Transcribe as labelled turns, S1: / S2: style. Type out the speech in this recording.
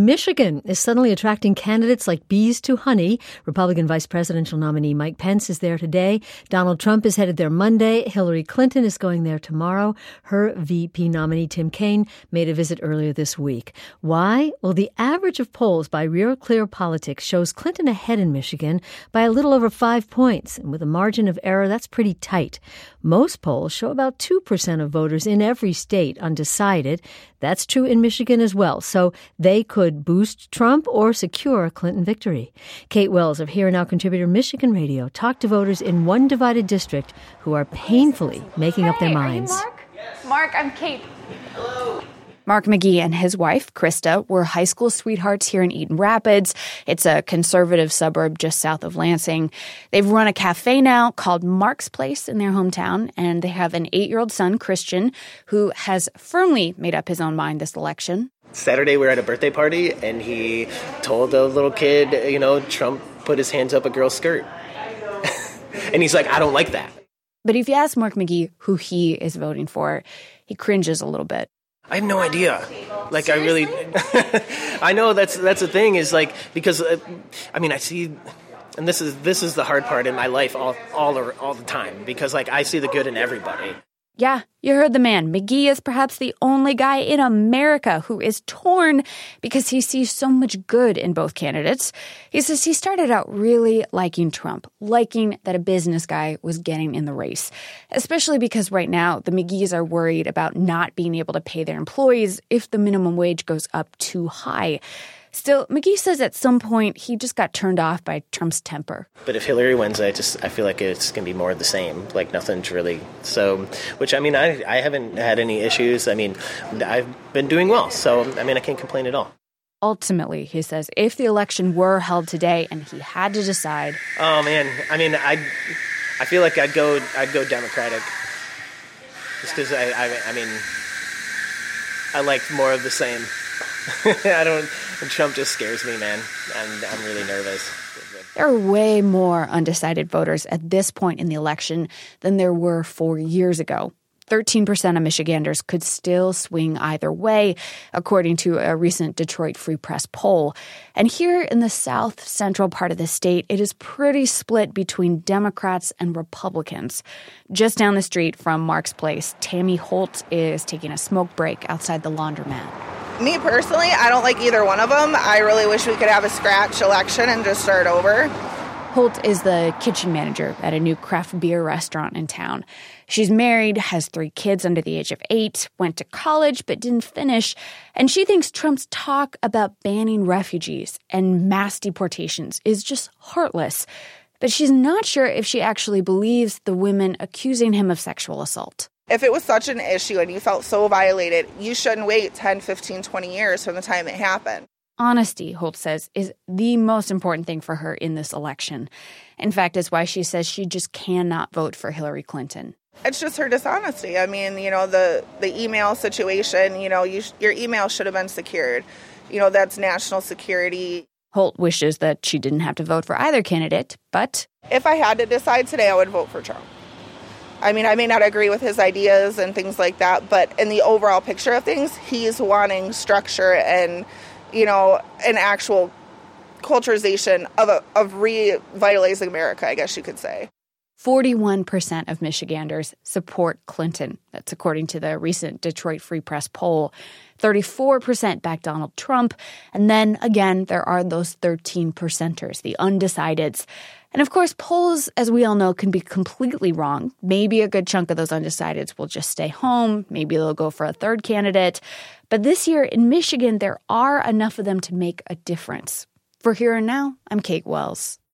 S1: Michigan is suddenly attracting candidates like bees to honey. Republican vice presidential nominee Mike Pence is there today. Donald Trump is headed there Monday. Hillary Clinton is going there tomorrow. Her VP nominee Tim Kaine made a visit earlier this week. Why? Well, the average of polls by Real Clear Politics shows Clinton ahead in Michigan by a little over 5 points. And with a margin of error, that's pretty tight. Most polls show about 2% of voters in every state undecided. That's true in Michigan as well. So they could boost Trump or secure a Clinton victory. Kate Wells of Here and Now contributor Michigan Radio talked to voters in one divided district who are painfully making up their minds.
S2: Are you Mark? Mark, I'm Kate.
S3: Hello.
S2: Mark McGee and his wife, Krista, were high school sweethearts here in Eaton Rapids. It's a conservative suburb just south of Lansing. They've run a cafe now called Mark's Place in their hometown, and they have an 8-year-old son, Christian, who has firmly made up his own mind this election.
S3: Saturday, we were at a birthday party, and he told the little kid, Trump put his hands up a girl's skirt. And he's like, I don't like that.
S2: But if you ask Mark McGee who he is voting for, he cringes a little bit.
S3: I have no idea. I know that's the thing is because I see, and this is the hard part in my life all the time because I see the good in everybody.
S2: Yeah, you heard the man. McGee is perhaps the only guy in America who is torn because he sees so much good in both candidates. He says he started out really liking Trump, liking that a business guy was getting in the race, especially because right now the McGees are worried about not being able to pay their employees if the minimum wage goes up too high. Still, McGee says at some point he just got turned off by Trump's temper.
S3: But if Hillary wins, I feel like it's going to be more of the same. Nothing's really so, which I haven't had any issues. I've been doing well. So, I can't complain at all.
S2: Ultimately, he says, if the election were held today and he had to decide.
S3: Oh, man. I feel like I'd go Democratic. Just because, I like more of the same. Trump just scares me, man. I'm really nervous.
S2: There are way more undecided voters at this point in the election than there were 4 years ago. 13% of Michiganders could still swing either way, according to a recent Detroit Free Press poll. And here in the south central part of the state, it is pretty split between Democrats and Republicans. Just down the street from Mark's Place, Tammy Holt is taking a smoke break outside the laundromat.
S4: Me personally, I don't like either one of them. I really wish we could have a scratch election and just start over.
S2: Holt is the kitchen manager at a new craft beer restaurant in town. She's married, has 3 kids under the age of 8, went to college but didn't finish, and she thinks Trump's talk about banning refugees and mass deportations is just heartless. But she's not sure if she actually believes the women accusing him of sexual assault.
S4: If it was such an issue and you felt so violated, you shouldn't wait 10, 15, 20 years from the time it happened.
S2: Honesty, Holt says, is the most important thing for her in this election. In fact, it's why she says she just cannot vote for Hillary Clinton.
S4: It's just her dishonesty. The email situation, your email should have been secured. That's national security.
S2: Holt wishes that she didn't have to vote for either candidate, but
S4: if I had to decide today, I would vote for Trump. I may not agree with his ideas and things like that, but in the overall picture of things, he's wanting structure and, an actual culturization of revitalizing America, I guess you could say.
S2: 41% of Michiganders support Clinton. That's according to the recent Detroit Free Press poll. 34% back Donald Trump. And then, again, there are those 13%ers, the undecideds. And, of course, polls, as we all know, can be completely wrong. Maybe a good chunk of those undecideds will just stay home. Maybe they'll go for a third candidate. But this year in Michigan, there are enough of them to make a difference. For Here and Now, I'm Kate Wells.